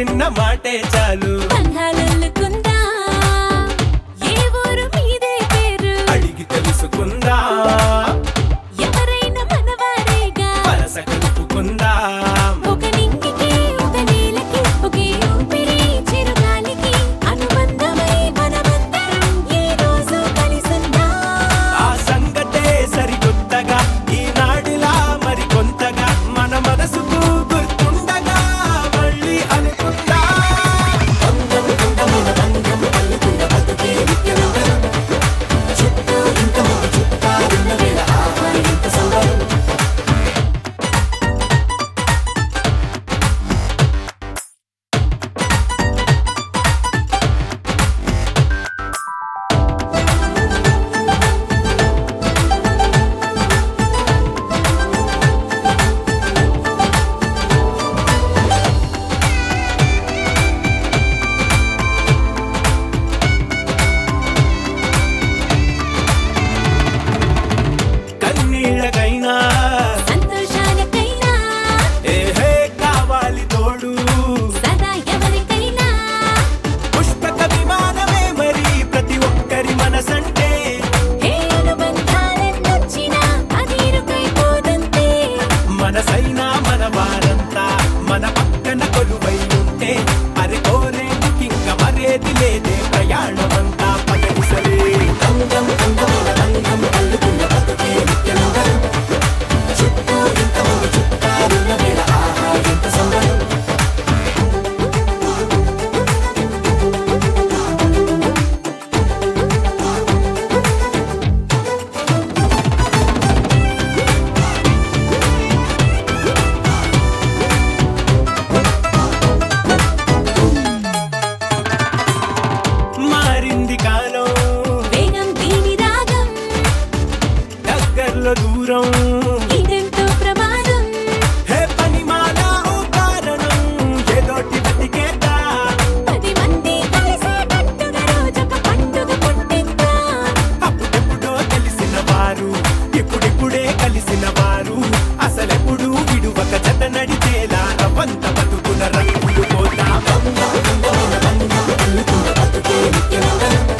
చిన్న మాటే చాలు బంధాలల్లుకుందా ఏ ఊరు మీదే పేరు అడిగి తెలుసుకుందా ఎవరైనా మనవారేగా వరస కలుపుకుందా ఒక నింగికి ఒక నేలకి ఒకే ఊపిరి చిరుగాలికి అనుబంధమై మనమందరం ఈ రోజు కలిసుందా ఆ సంగతే సరికొత్తగా ఈనాడిలా మరి కొంతగా మన మనసుకు గుర్తుండగా మళ్ళీ అనుకుందా బంధం బంధమైన బంధం అల్లుకున్న బతుకే నిత్యనవరం చుట్టూ ఇంతమంది చుట్టాలున్న వేళ ఆహా ఎంత సంబరం కన్నీళ్ళకైనా సంతోషాలకైనా ఏహే కావాలి తోడు సదా ఎవరికైనా పుష్పక విమానమే మరి ప్రతి ఒక్కరి మనసంటే ఏ అనుబంధాలెన్నొచ్చినా అది ఇరుకైపోదంతే మనసైనా మన వారంతా మన పక్కన కొలువై ఉంటే మరి కోరేందుకింక మరేది లేదే ప్రయాణమంతా పగటిసలే బంధం బంధమైన బంధం అల్లుకున్న బతుకే నిత్యనవరం చుట్టూ ఇంతమంది చుట్టాలున్న వేళ ఆహా ఎంత సంబరం మారింది కాలం వేగం దీని రాగం దగ్గర్లో దూరం ఇదెంతో ప్రమాదం హే పనిమాల ఓ కారణం ఏదోటి బతికేద్దా 10 మంది కలిసేటట్టుగా రోజొక పండుగ పుట్టిద్దా అప్పుడెప్పుడో తెలిసిన వారు ఇప్పుడిప్పుడే కలిసిన వారు అసలెప్పుడు విడువక జత నడిచేలా రవంత బతుకుల రంగులు పోతా బంధం బంధమైన బంధం అల్లుకున్న బతుకే నిత్యనవరం